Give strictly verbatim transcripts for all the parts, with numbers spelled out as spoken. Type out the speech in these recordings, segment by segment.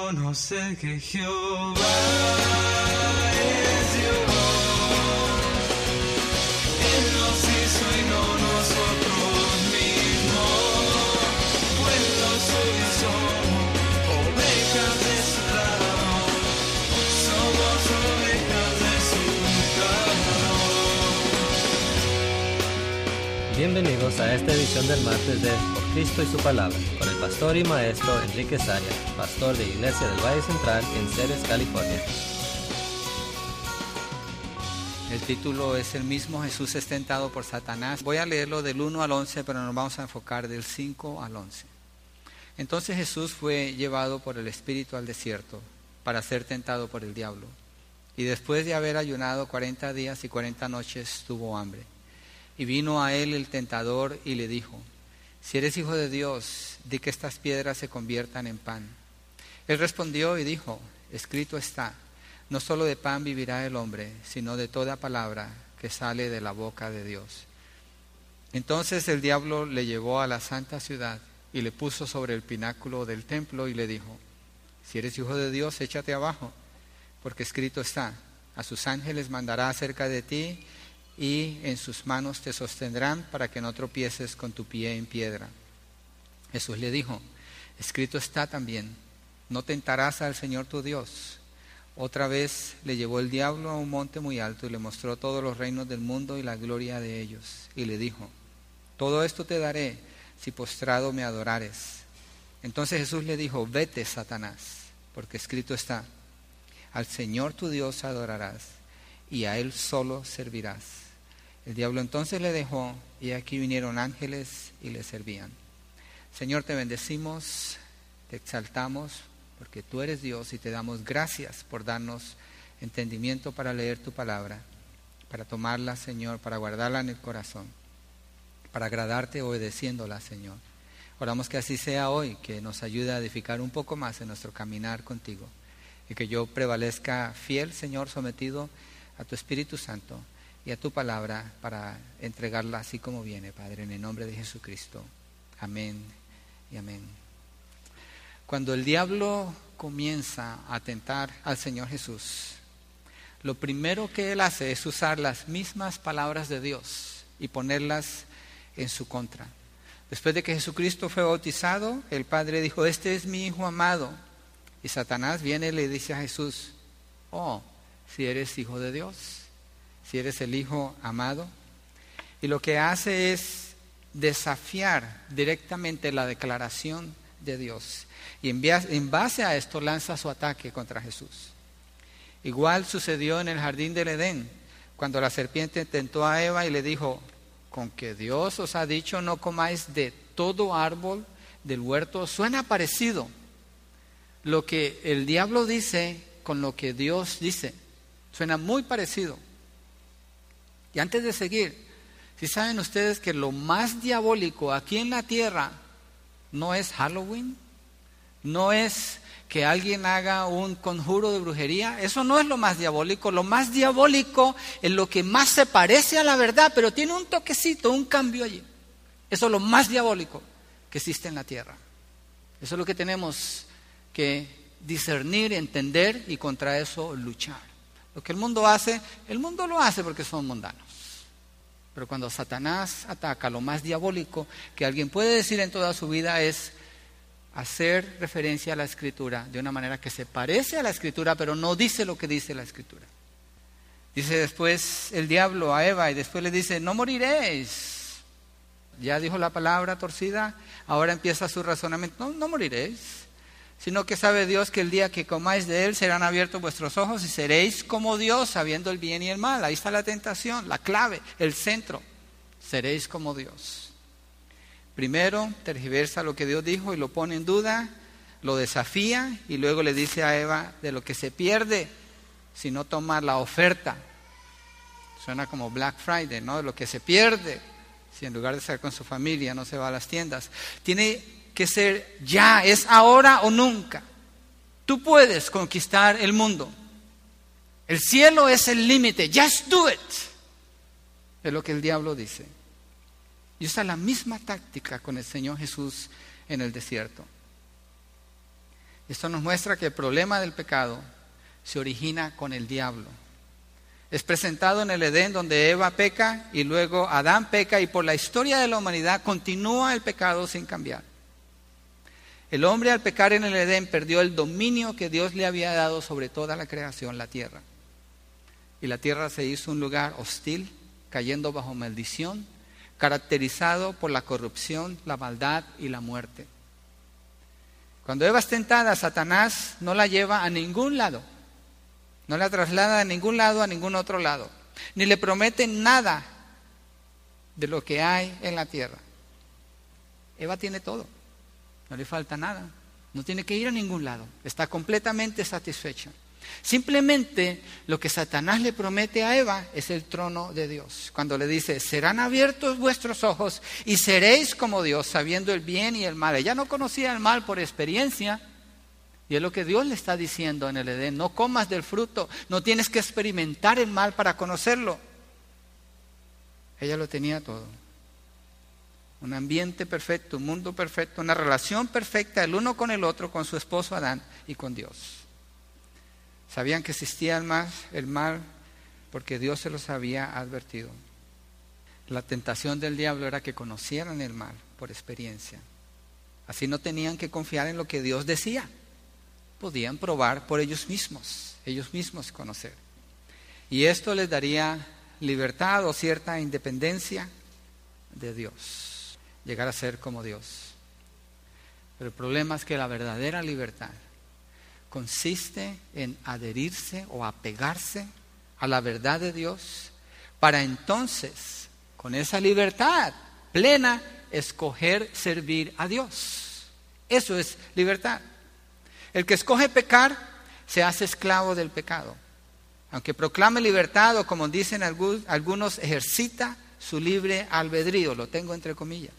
reconocer que Jehová es Dios. Él nos hizo y no nosotros mismos. Pueblo soy somos, ovejas de su lado. Somos ovejas de su lado. Bienvenidos a esta edición del martes de Por Cristo y su Palabra, con el pastor y maestro Enrique Saria, pastor de Iglesia del Valle Central en Ceres, California. El título es el mismo, Jesús es tentado por Satanás. Voy a leerlo del uno al once, pero nos vamos a enfocar del cinco al once. Entonces Jesús fue llevado por el Espíritu al desierto para ser tentado por el diablo. Y después de haber ayunado cuarenta días y cuarenta noches, tuvo hambre. Y vino a él el tentador y le dijo: si eres hijo de Dios, di que estas piedras se conviertan en pan. Él respondió y dijo: escrito está, no solo de pan vivirá el hombre, sino de toda palabra que sale de la boca de Dios. Entonces el diablo le llevó a la santa ciudad y le puso sobre el pináculo del templo y le dijo: si eres hijo de Dios, échate abajo, porque escrito está, a sus ángeles mandará acerca de ti, y en sus manos te sostendrán para que no tropieces con tu pie en piedra. Jesús le dijo: escrito está también, no tentarás al Señor tu Dios. Otra vez le llevó el diablo a un monte muy alto y le mostró todos los reinos del mundo y la gloria de ellos. Y le dijo: todo esto te daré si postrado me adorares. Entonces Jesús le dijo: vete, Satanás, porque escrito está, al Señor tu Dios adorarás y a Él solo servirás. El diablo entonces le dejó, y aquí vinieron ángeles y le servían. Señor, te bendecimos, te exaltamos, porque tú eres Dios, y te damos gracias por darnos entendimiento para leer tu palabra, para tomarla, Señor, para guardarla en el corazón, para agradarte obedeciéndola, Señor. Oramos que así sea hoy, que nos ayude a edificar un poco más en nuestro caminar contigo, y que yo prevalezca fiel, Señor, sometido a tu Espíritu Santo y a tu palabra para entregarla así como viene, Padre, en el nombre de Jesucristo. Amén y amén. Cuando el diablo comienza a tentar al Señor Jesús, lo primero que él hace es usar las mismas palabras de Dios y ponerlas en su contra. Después de que Jesucristo fue bautizado, el Padre dijo: este es mi Hijo amado. Y Satanás viene y le dice a Jesús: oh, si eres Hijo de Dios, si eres el Hijo amado. Y lo que hace es desafiar directamente la declaración de Dios. Y en base a esto lanza su ataque contra Jesús. Igual sucedió en el jardín del Edén, cuando la serpiente tentó a Eva y le dijo: con que Dios os ha dicho no comáis de todo árbol del huerto. Suena parecido lo que el diablo dice con lo que Dios dice. Suena muy parecido. Y antes de seguir, si saben ustedes que lo más diabólico aquí en la tierra no es Halloween, no es que alguien haga un conjuro de brujería, eso no es lo más diabólico. Lo más diabólico es lo que más se parece a la verdad, pero tiene un toquecito, un cambio allí. Eso es lo más diabólico que existe en la tierra. Eso es lo que tenemos que discernir, entender y contra eso luchar. Lo que el mundo hace, el mundo lo hace porque son mundanos. Pero cuando Satanás ataca, lo más diabólico que alguien puede decir en toda su vida es hacer referencia a la Escritura de una manera que se parece a la Escritura, pero no dice lo que dice la Escritura. Dice después el diablo a Eva, y después le dice: no moriréis. Ya dijo la palabra torcida, ahora empieza su razonamiento: no, no moriréis, sino que sabe Dios que el día que comáis de él serán abiertos vuestros ojos y seréis como Dios, sabiendo el bien y el mal. Ahí está la tentación, la clave, el centro. Seréis como Dios. Primero tergiversa lo que Dios dijo y lo pone en duda, lo desafía, y luego le dice a Eva de lo que se pierde si no toma la oferta. Suena como Black Friday, ¿no? De lo que se pierde si en lugar de estar con su familia no se va a las tiendas. Tiene que ser ya, es ahora o nunca. Tú puedes conquistar el mundo. El cielo es el límite. Just do it. Es lo que el diablo dice. Y usa la misma táctica con el Señor Jesús en el desierto. Esto nos muestra que el problema del pecado se origina con el diablo. Es presentado en el Edén, donde Eva peca y luego Adán peca, y por la historia de la humanidad continúa el pecado sin cambiar. El hombre, al pecar en el Edén, perdió el dominio que Dios le había dado sobre toda la creación, la tierra. Y la tierra se hizo un lugar hostil, cayendo bajo maldición, caracterizado por la corrupción, la maldad y la muerte. Cuando Eva es tentada, Satanás no la lleva a ningún lado. No la traslada a ningún lado, a ningún otro lado. Ni le promete nada de lo que hay en la tierra. Eva tiene todo. No le falta nada. No tiene que ir a ningún lado. Está completamente satisfecha. Simplemente lo que Satanás le promete a Eva es el trono de Dios. Cuando le dice, serán abiertos vuestros ojos y seréis como Dios, sabiendo el bien y el mal. Ella no conocía el mal por experiencia. Y es lo que Dios le está diciendo en el Edén. No comas del fruto. No tienes que experimentar el mal para conocerlo. Ella lo tenía todo. Un ambiente perfecto, un mundo perfecto, una relación perfecta el uno con el otro, con su esposo Adán y con Dios. Sabían que existía el mal, el mal porque Dios se los había advertido. La tentación del diablo era que conocieran el mal por experiencia. Así no tenían que confiar en lo que Dios decía. Podían probar por ellos mismos, ellos mismos conocer. Y esto les daría libertad o cierta independencia de Dios, llegar a ser como Dios. Pero el problema es que la verdadera libertad consiste en adherirse o apegarse a la verdad de Dios para entonces, con esa libertad plena, escoger servir a Dios. Eso es libertad. El que escoge pecar se hace esclavo del pecado. Aunque proclame libertad o, como dicen algunos, ejercita su libre albedrío, lo tengo entre comillas.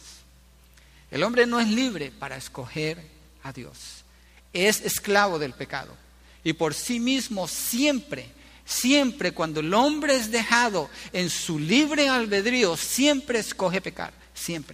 El hombre no es libre para escoger a Dios. Es esclavo del pecado. Y por sí mismo siempre, siempre cuando el hombre es dejado en su libre albedrío, siempre escoge pecar. Siempre.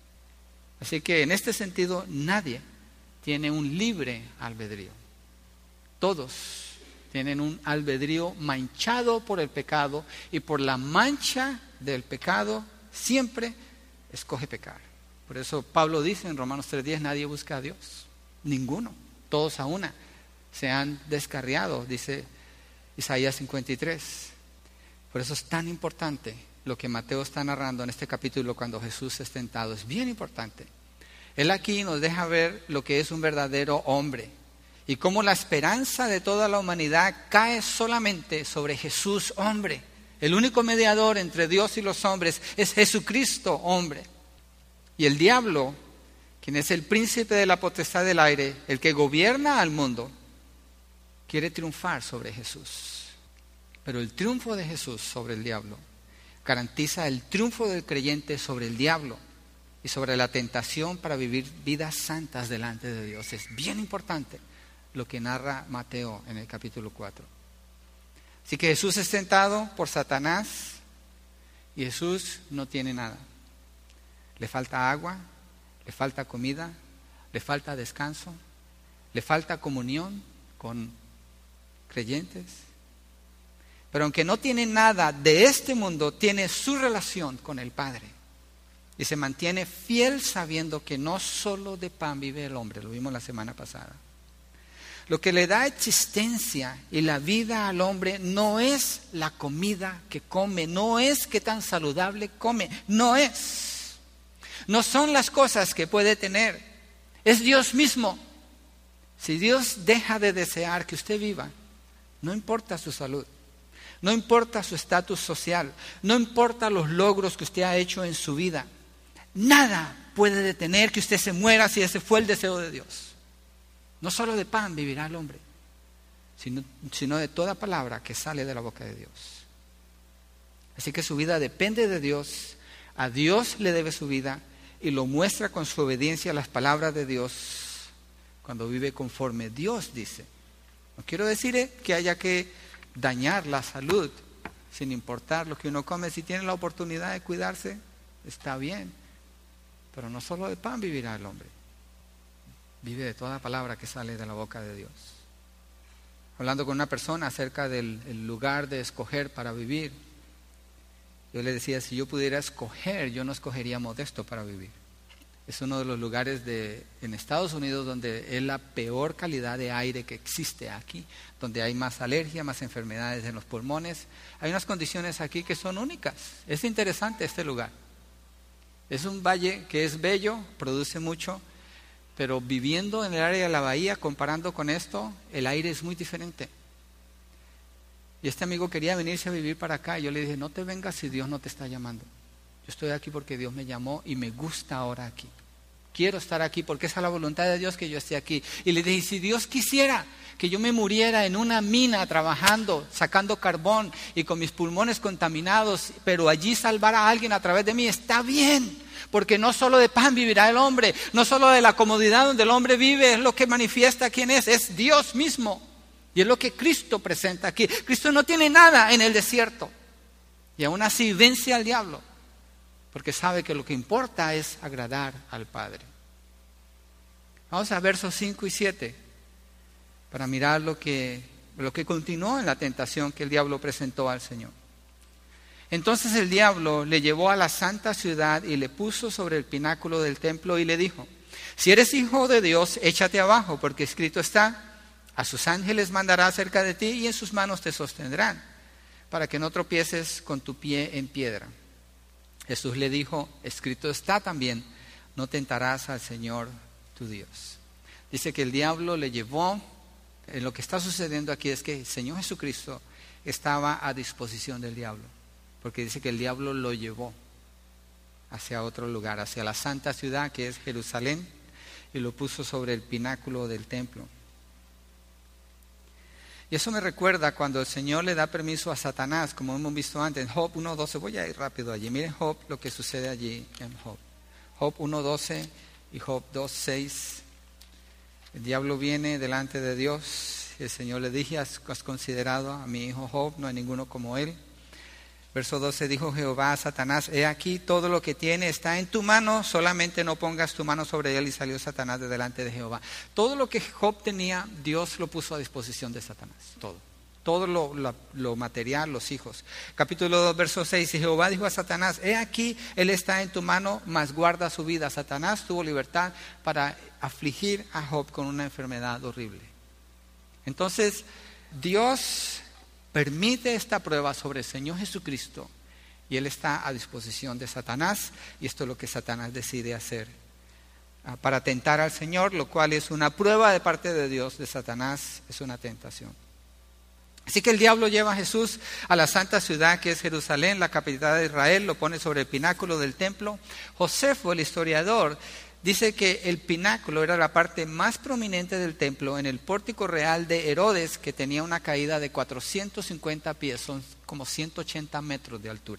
Así que en este sentido nadie tiene un libre albedrío. Todos tienen un albedrío manchado por el pecado, y por la mancha del pecado siempre escoge pecar. Por eso Pablo dice en Romanos tres diez, nadie busca a Dios, ninguno, todos a una se han descarriado, dice Isaías cincuenta y tres. Por eso es tan importante lo que Mateo está narrando en este capítulo cuando Jesús es tentado. Es bien importante. Él aquí nos deja ver lo que es un verdadero hombre y cómo la esperanza de toda la humanidad cae solamente sobre Jesús, hombre. El único mediador entre Dios y los hombres es Jesucristo, hombre. Y el diablo, quien es el príncipe de la potestad del aire, el que gobierna al mundo, quiere triunfar sobre Jesús. Pero el triunfo de Jesús sobre el diablo garantiza el triunfo del creyente sobre el diablo y sobre la tentación para vivir vidas santas delante de Dios. Es bien importante lo que narra Mateo en el capítulo cuatro. Así que Jesús es tentado por Satanás y Jesús no tiene nada. Le falta agua, le falta comida, le falta descanso, le falta comunión con creyentes. Pero aunque no tiene nada de este mundo, tiene su relación con el Padre. Y se mantiene fiel sabiendo que no solo de pan vive el hombre, lo vimos la semana pasada. Lo que le da existencia y la vida al hombre no es la comida que come, no es qué tan saludable come, no es. No son las cosas que puede tener, es Dios mismo. Si Dios deja de desear que usted viva, no importa su salud, no importa su estatus social, no importa los logros que usted ha hecho en su vida, nada puede detener que usted se muera si ese fue el deseo de Dios. No solo de pan vivirá el hombre, sino, sino de toda palabra que sale de la boca de Dios. Así que su vida depende de Dios, a Dios le debe su vida y lo muestra con su obediencia a las palabras de Dios cuando vive conforme Dios dice. No quiero decir que haya que dañar la salud sin importar lo que uno come. Si tiene la oportunidad de cuidarse, está bien. Pero no solo de pan vivirá el hombre. vive de toda palabra que sale de la boca de Dios. Hablando con una persona acerca del el lugar de escoger para vivir, yo le decía, si yo pudiera escoger, yo no escogería Modesto para vivir. Es uno de los lugares de, en Estados Unidos donde es la peor calidad de aire que existe aquí, donde hay más alergia, más enfermedades en los pulmones. Hay unas condiciones aquí que son únicas. Es interesante este lugar. Es un valle que es bello, produce mucho, pero viviendo en el área de la bahía, comparando con esto, el aire es muy diferente. Y este amigo quería venirse a vivir para acá. Y yo le dije, no te vengas si Dios no te está llamando. Yo estoy aquí porque Dios me llamó y me gusta ahora aquí. Quiero estar aquí porque esa es la voluntad de Dios que yo esté aquí. Y le dije, si Dios quisiera que yo me muriera en una mina trabajando, sacando carbón y con mis pulmones contaminados, pero allí salvar a alguien a través de mí, está bien. Porque no solo de pan vivirá el hombre, no solo de la comodidad donde el hombre vive es lo que manifiesta quién es, es Dios mismo. Y es lo que Cristo presenta aquí. Cristo no tiene nada en el desierto. Y aún así vence al diablo. Porque sabe que lo que importa es agradar al Padre. Vamos a versos cinco y siete para mirar lo que, lo que continuó en la tentación que el diablo presentó al Señor. Entonces el diablo le llevó a la santa ciudad y le puso sobre el pináculo del templo y le dijo, si eres hijo de Dios, échate abajo, porque escrito está, a sus ángeles mandará cerca de ti y en sus manos te sostendrán, para que no tropieces con tu pie en piedra. Jesús le dijo, escrito está también, no tentarás al Señor tu Dios. Dice que el diablo le llevó, en lo que está sucediendo aquí es que el Señor Jesucristo estaba a disposición del diablo, porque dice que el diablo lo llevó hacia otro lugar, hacia la santa ciudad que es Jerusalén, y lo puso sobre el pináculo del templo. Y eso me recuerda cuando el Señor le da permiso a Satanás, como hemos visto antes, en Job uno doce, voy a ir rápido allí, miren Job, lo que sucede allí en Job. Job uno doce y Job dos seis. El diablo viene delante de Dios, y el Señor le dice, has considerado a mi hijo Job, no hay ninguno como él. Verso doce, dijo Jehová a Satanás, he aquí todo lo que tiene está en tu mano, solamente no pongas tu mano sobre él. Y salió Satanás de delante de Jehová. Todo lo que Job tenía, Dios lo puso a disposición de Satanás, todo. Todo lo, lo, lo material, los hijos. Capítulo dos, verso seis, y Jehová dijo a Satanás, he aquí, él está en tu mano, mas guarda su vida. Satanás tuvo libertad para afligir a Job con una enfermedad horrible. Entonces, Dios permite esta prueba sobre el Señor Jesucristo y Él está a disposición de Satanás, y esto es lo que Satanás decide hacer uh, para tentar al Señor, lo cual es una prueba de parte de Dios, de Satanás, es una tentación. Así que el diablo lleva a Jesús a la santa ciudad que es Jerusalén, la capital de Israel, lo pone sobre el pináculo del templo. Josefo, el historiador, dice que el pináculo era la parte más prominente del templo en el pórtico real de Herodes, que tenía una caída de cuatrocientos cincuenta pies, son como ciento ochenta metros de altura.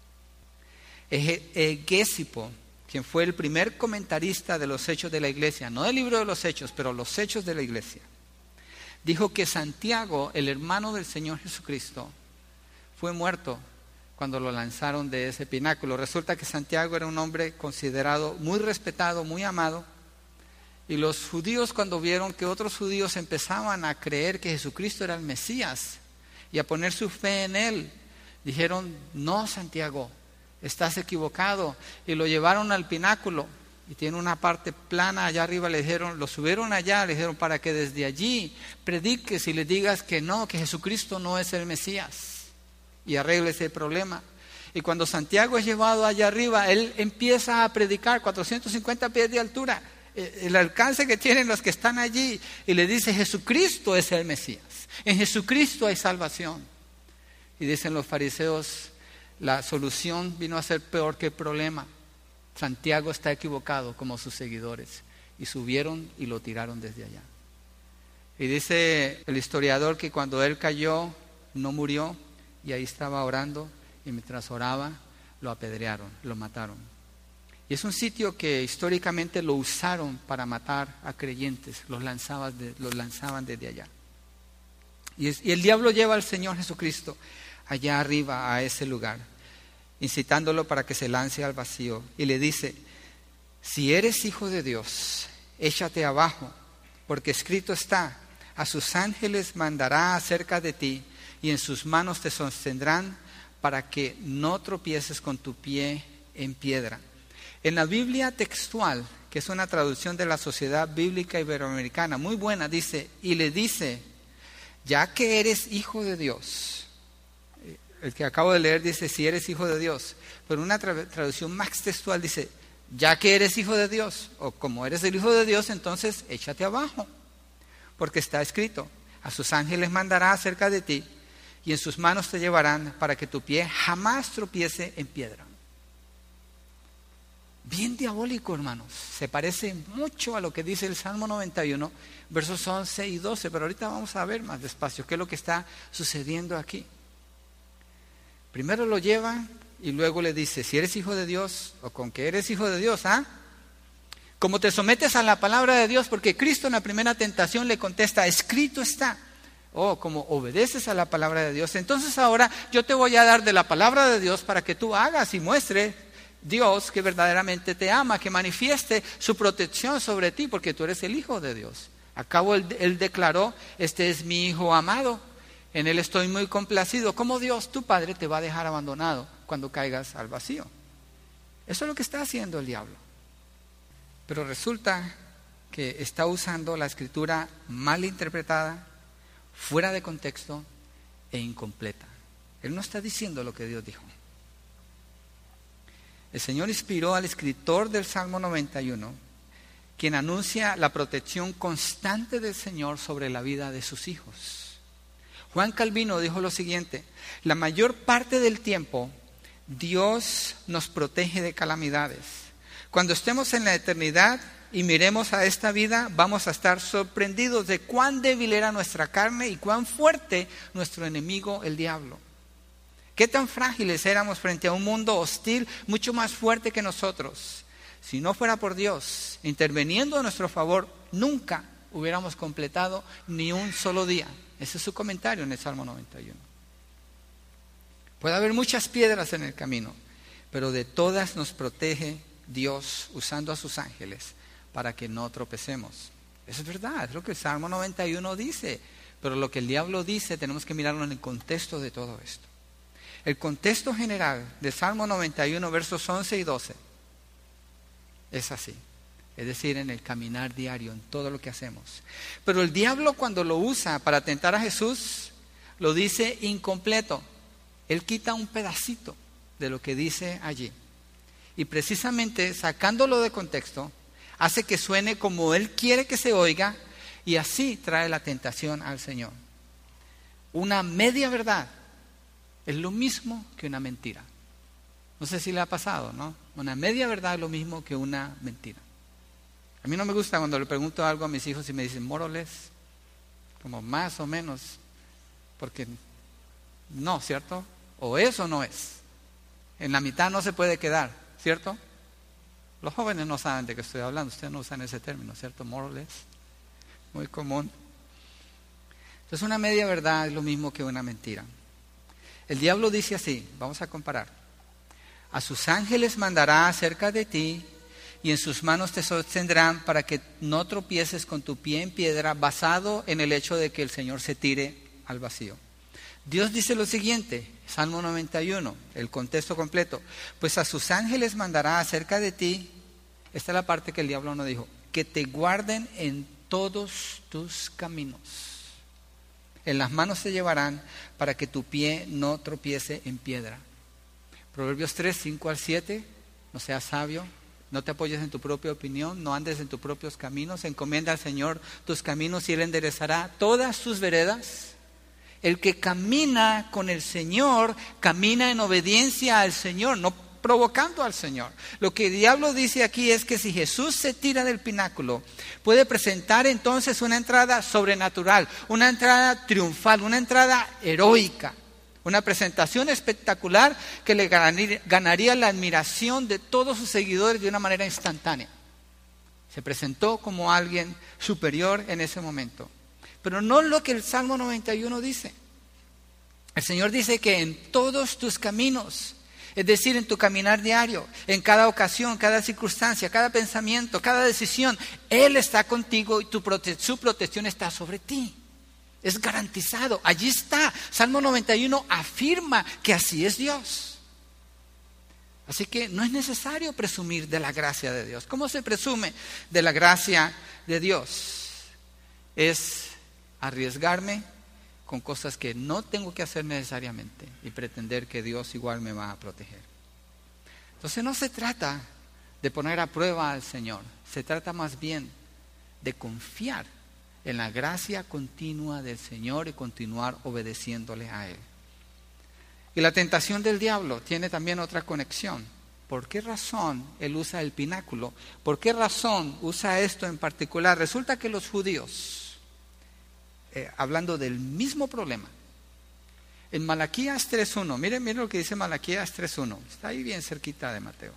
Egésipo, quien fue el primer comentarista de los hechos de la iglesia, no del libro de los hechos, pero los hechos de la iglesia, dijo que Santiago, el hermano del Señor Jesucristo, fue muerto cuando lo lanzaron de ese pináculo. Resulta que Santiago era un hombre considerado muy respetado, muy amado, y los judíos, cuando vieron que otros judíos empezaban a creer que Jesucristo era el Mesías y a poner su fe en él, dijeron, no, Santiago, estás equivocado, y lo llevaron al pináculo, y tiene una parte plana allá arriba, le dijeron, lo subieron allá, le dijeron, para que desde allí prediques y le digas que no, que Jesucristo no es el Mesías, y arregle ese problema. Y cuando Santiago es llevado allá arriba, él empieza a predicar, cuatrocientos cincuenta pies de altura, el alcance que tienen los que están allí, y le dice, Jesucristo es el Mesías, en Jesucristo hay salvación. Y dicen los fariseos, la solución vino a ser peor que el problema. Santiago está equivocado, como sus seguidores, y subieron y lo tiraron desde allá. Y dice el historiador que cuando él cayó no murió, y ahí estaba orando, y mientras oraba lo apedrearon, lo mataron. Y es un sitio que históricamente lo usaron para matar a creyentes, los lanzaban, de, los lanzaban desde allá. Y, es, y el diablo lleva al Señor Jesucristo allá arriba a ese lugar, incitándolo para que se lance al vacío, y le dice, si eres hijo de Dios, échate abajo, porque escrito está, a sus ángeles mandará acerca de ti, y en sus manos te sostendrán para que no tropieces con tu pie en piedra. En la Biblia textual, que es una traducción de la Sociedad Bíblica Iberoamericana, muy buena, dice, y le dice, ya que eres hijo de Dios. El que acabo de leer dice, si eres hijo de Dios. Pero una tra- traducción más textual dice, ya que eres hijo de Dios, o como eres el hijo de Dios, entonces échate abajo. Porque está escrito, a sus ángeles mandará acerca de ti, y en sus manos te llevarán para que tu pie jamás tropiece en piedra. Bien diabólico, hermanos. Se parece mucho a lo que dice el Salmo noventa y uno, versos once y doce, pero ahorita vamos a ver más despacio qué es lo que está sucediendo aquí. Primero lo lleva y luego le dice, si eres hijo de Dios, o con que eres hijo de Dios, ¿ah? Como te sometes a la palabra de Dios, porque Cristo en la primera tentación le contesta, escrito está. Oh, como obedeces a la palabra de Dios, entonces ahora yo te voy a dar de la palabra de Dios para que tú hagas y muestres Dios que verdaderamente te ama, que manifieste su protección sobre ti, porque tú eres el hijo de Dios. Acabo él, él declaró, este es mi hijo amado, en él estoy muy complacido. ¿Cómo Dios, tu Padre, te va a dejar abandonado cuando caigas al vacío? Eso es lo que está haciendo el diablo. Pero resulta que está usando la escritura mal interpretada, fuera de contexto e incompleta. Él no está diciendo lo que Dios dijo. El Señor inspiró al escritor del Salmo noventa y uno, quien anuncia la protección constante del Señor sobre la vida de sus hijos. Juan Calvino dijo lo siguiente, la mayor parte del tiempo Dios nos protege de calamidades. Cuando estemos en la eternidad y miremos a esta vida, vamos a estar sorprendidos de cuán débil era nuestra carne y cuán fuerte nuestro enemigo, el diablo. Qué tan frágiles éramos frente a un mundo hostil, mucho más fuerte que nosotros. Si no fuera por Dios interviniendo a nuestro favor, nunca hubiéramos completado ni un solo día. Ese es su comentario en el Salmo noventa y uno. Puede haber muchas piedras en el camino, pero de todas nos protege Dios usando a sus ángeles para que no tropecemos. Eso es verdad, es lo que el Salmo noventa y uno dice, pero lo que el diablo dice tenemos que mirarlo en el contexto de todo esto. El contexto general del Salmo noventa y uno, versos once y doce, es así. Es decir, en el caminar diario, en todo lo que hacemos. Pero el diablo cuando lo usa para tentar a Jesús, lo dice incompleto. Él quita un pedacito de lo que dice allí. Y precisamente sacándolo de contexto, hace que suene como Él quiere que se oiga y así trae la tentación al Señor. Una media verdad es lo mismo que una mentira. No sé si le ha pasado, ¿no? Una media verdad es lo mismo que una mentira. A mí no me gusta cuando le pregunto algo a mis hijos y me dicen more or less, como más o menos, porque no, ¿cierto? O es o no es. En la mitad no se puede quedar, ¿cierto? Los jóvenes no saben de qué estoy hablando, ustedes no usan ese término, ¿cierto? More or less, muy común. Entonces una media verdad es lo mismo que una mentira. El diablo dice así, vamos a comparar. A sus ángeles mandará acerca de ti y en sus manos te sostendrán para que no tropieces con tu pie en piedra, basado en el hecho de que el Señor se tire al vacío. Dios dice lo siguiente, Salmo noventa y uno, el contexto completo. Pues a sus ángeles mandará acerca de ti, esta es la parte que el diablo no dijo, que te guarden en todos tus caminos. En las manos te llevarán para que tu pie no tropiece en piedra. Proverbios tres, cinco al siete, no seas sabio, no te apoyes en tu propia opinión, no andes en tus propios caminos, encomienda al Señor tus caminos y Él enderezará todas tus veredas. El que camina con el Señor, camina en obediencia al Señor, no provocando al Señor. Lo que el diablo dice aquí es que si Jesús se tira del pináculo, puede presentar entonces una entrada sobrenatural, una entrada triunfal, una entrada heroica, una presentación espectacular que le ganaría la admiración de todos sus seguidores de una manera instantánea. Se presentó como alguien superior en ese momento. Pero no lo que el Salmo noventa y uno dice. El Señor dice que en todos tus caminos, Es decir, en tu caminar diario, en cada ocasión, cada circunstancia, cada pensamiento, cada decisión, Él está contigo y tu prote- su protección está sobre ti. Es garantizado, allí está. Salmo noventa y uno afirma que así es Dios. Así que no es necesario presumir de la gracia de Dios. ¿Cómo se presume de la gracia de Dios? Es arriesgarme con cosas que no tengo que hacer necesariamente y pretender que Dios igual me va a proteger. Entonces no se trata de poner a prueba al Señor, se trata más bien de confiar en la gracia continua del Señor y continuar obedeciéndole a Él. Y la tentación del diablo tiene también otra conexión. ¿Por qué razón él usa el pináculo? ¿Por qué razón usa esto en particular? Resulta que los judíos, eh, hablando del mismo problema, en Malaquías tres uno, miren, miren lo que dice Malaquías tres uno, está ahí bien cerquita de Mateo.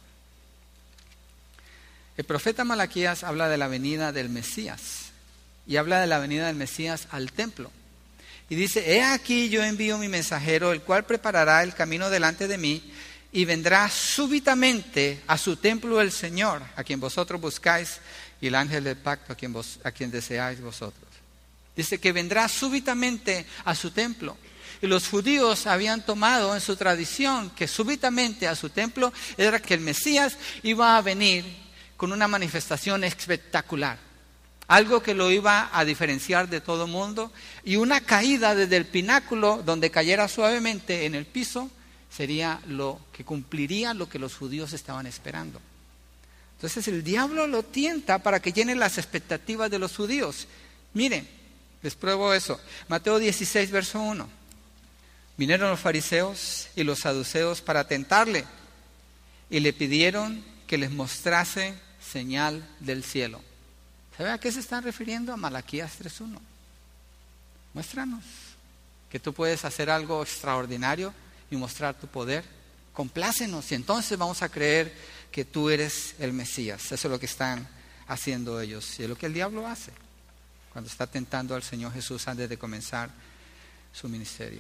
El profeta Malaquías habla de la venida del Mesías y habla de la venida del Mesías al templo. Y dice, he aquí yo envío mi mensajero, el cual preparará el camino delante de mí, y vendrá súbitamente a su templo el Señor, a quien vosotros buscáis, y el ángel del pacto a quien, vos, a quien deseáis vosotros. Dice que vendrá súbitamente a su templo. Y los judíos habían tomado en su tradición que súbitamente a su templo era que el Mesías iba a venir con una manifestación espectacular. Algo que lo iba a diferenciar de todo mundo, y una caída desde el pináculo donde cayera suavemente en el piso sería lo que cumpliría lo que los judíos estaban esperando. Entonces el diablo lo tienta para que llene las expectativas de los judíos. Miren, les pruebo eso. Mateo dieciséis, verso uno. Vinieron los fariseos y los saduceos para tentarle y le pidieron que les mostrase señal del cielo. ¿Sabe a qué se están refiriendo? A Malaquías tres uno. Muéstranos que tú puedes hacer algo extraordinario y mostrar tu poder. Complácenos y entonces vamos a creer que tú eres el Mesías. Eso es lo que están haciendo ellos y es lo que el diablo hace cuando está tentando al Señor Jesús antes de comenzar su ministerio.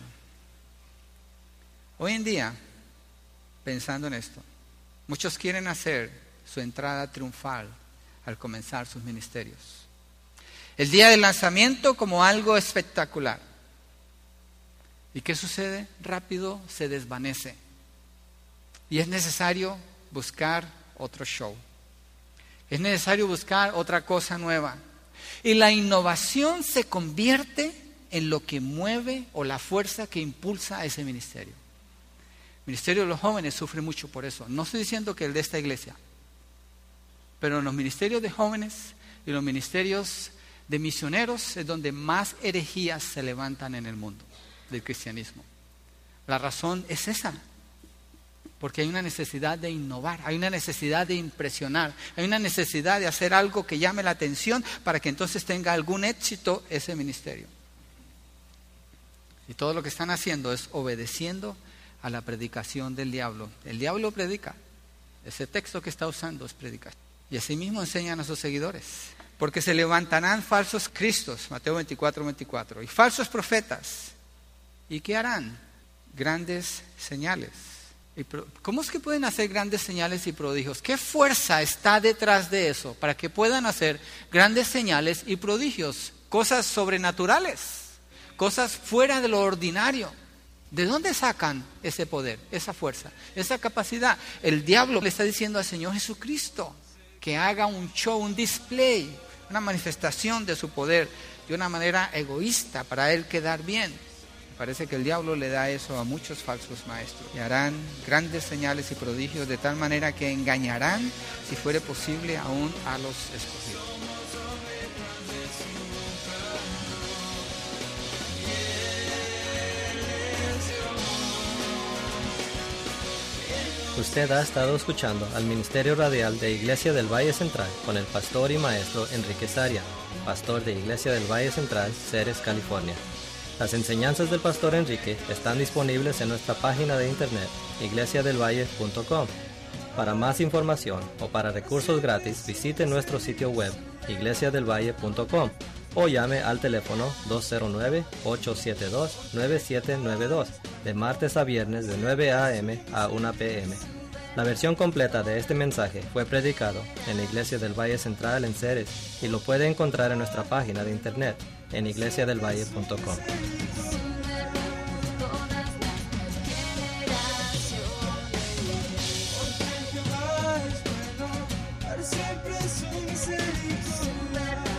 Hoy en día, pensando en esto, muchos quieren hacer su entrada triunfal al comenzar sus ministerios. El día del lanzamiento como algo espectacular. ¿Y qué sucede? Rápido se desvanece. Y es necesario buscar otro show. Es necesario buscar otra cosa nueva. Y la innovación se convierte en lo que mueve o la fuerza que impulsa a ese ministerio. El ministerio de los jóvenes sufre mucho por eso. No estoy diciendo que el de esta iglesia, pero en los ministerios de jóvenes y los ministerios de misioneros es donde más herejías se levantan en el mundo del cristianismo. La razón es esa, porque hay una necesidad de innovar, hay una necesidad de impresionar, hay una necesidad de hacer algo que llame la atención para que entonces tenga algún éxito ese ministerio. Y todo lo que están haciendo es obedeciendo a la predicación del diablo. El diablo predica, ese texto que está usando es predicación. Y así mismo enseñan a sus seguidores. Porque se levantarán falsos cristos, Mateo veinticuatro, veinticuatro, y falsos profetas. ¿Y qué harán? Grandes señales. Y pro- ¿Cómo es que pueden hacer grandes señales y prodigios? ¿Qué fuerza está detrás de eso para que puedan hacer grandes señales y prodigios? Cosas sobrenaturales, cosas fuera de lo ordinario. ¿De dónde sacan ese poder, esa fuerza, esa capacidad? El diablo le está diciendo al Señor Jesucristo que haga un show, un display, una manifestación de su poder de una manera egoísta para él quedar bien. Parece que el diablo le da eso a muchos falsos maestros. Y harán grandes señales y prodigios de tal manera que engañarán, si fuere posible, aún a los escogidos. Usted ha estado escuchando al Ministerio Radial de Iglesia del Valle Central con el pastor y maestro Enrique Saria, pastor de Iglesia del Valle Central, Ceres, California. Las enseñanzas del pastor Enrique están disponibles en nuestra página de internet, iglesia del valle punto com. Para más información o para recursos gratis, visite nuestro sitio web, iglesia del valle punto com, o llame al teléfono dos cero nueve, ocho siete dos, nueve siete nueve dos. de martes a viernes de nueve a m a una p m La versión completa de este mensaje fue predicado en la Iglesia del Valle Central en Ceres y lo puede encontrar en nuestra página de internet en iglesia del valle punto com. Siempre su misericordia.